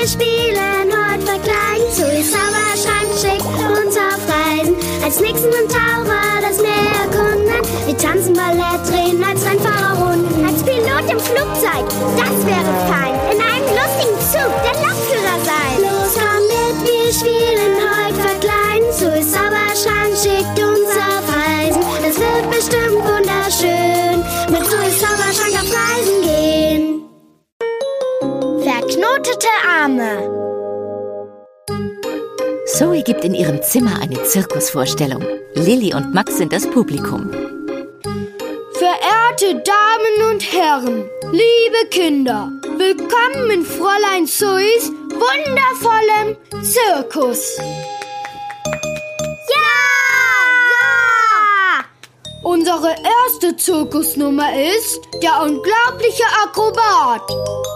wir spielen heute verkleiden. Zoes Zauberschrank schickt uns auf Reisen. Als Nixon und Taucher das Meer erkunden. Wir tanzen Ballett, drehen als Rennfahrer Runden. Als Pilot im Flugzeug, das wäre fein. In einem lustigen Zug, der Lokführer sein. Los, komm mit, wir spielen heute verkleiden. Zoes Zauberschrank schickt uns auf Reisen. Das wird bestimmt wunderschön. Mit Zoes Zauberschrank auf Reisen gehen. Verknotete Arme. Zoe gibt in ihrem Zimmer eine Zirkusvorstellung. Lilli und Max sind das Publikum. Verehrte Damen und Herren, liebe Kinder, willkommen in Fräulein Zoes wundervollem Zirkus. Ja! Unsere erste Zirkusnummer ist der unglaubliche Akrobat.